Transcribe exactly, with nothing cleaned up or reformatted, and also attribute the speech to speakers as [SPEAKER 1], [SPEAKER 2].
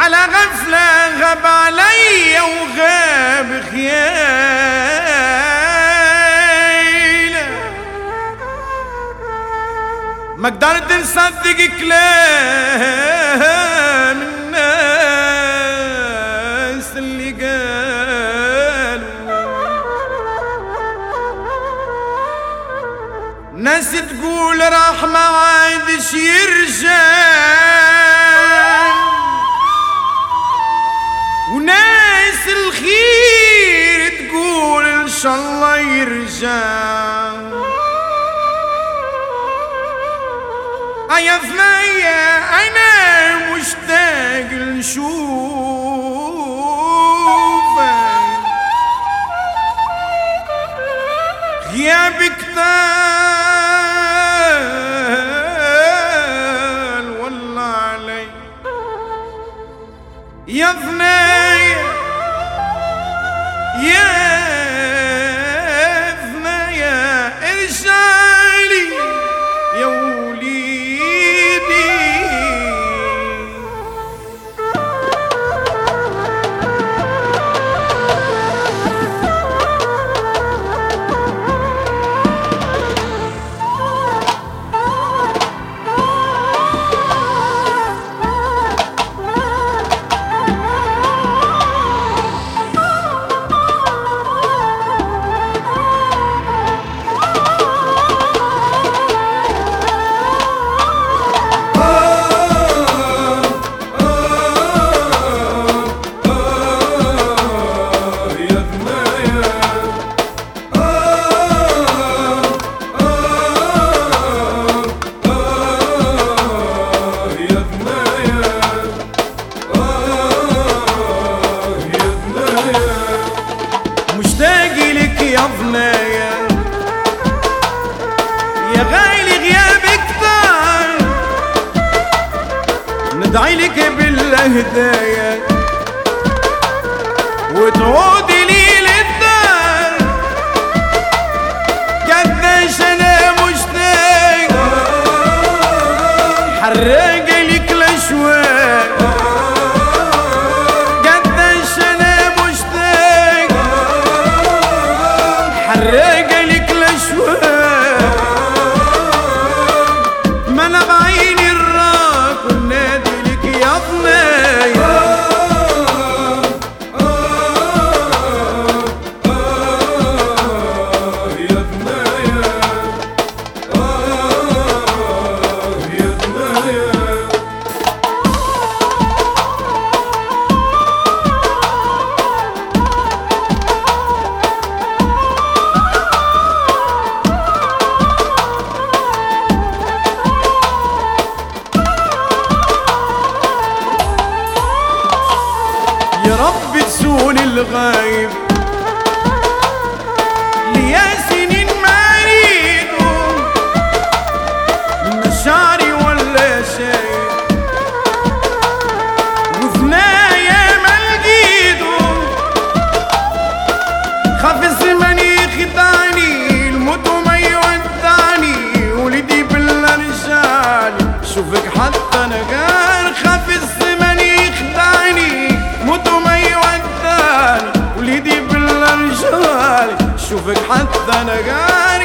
[SPEAKER 1] على غفلة غاب علي وغاب خياله، ما قدرت نصدق كلام الناس اللي قالوا، ناس تقول راح ما عادش يرجع، وناس الخير تقول ان شاء الله يرجع. يا ثنيا انا مشتاق نشوفك، غيابك طال والله علي. يا ثنيا يا ثنيا ارجعلي يا يا غالي غيابك طال، ندعي لك بالهدايا وتعودي لي للدار. قديش انا مشتاق حرق لك الاشواق، قديش انا مشتاق حرق لك الاشواق. ما انا بعيني الراك ونادي لك يا ضنايا. يا رب تسون الغايب ليا سنين ما اريدو مشاعري ولا شايف، وثنايا ما لقيتو خاف الزمن يخدعني، الموت وما يودعني، ولدي بالله رجالي شوفك حتى انا قال خاف الزمن يخدعني، موت وما يودعني، وليدي بالله رجالي شوفك حتى انا قال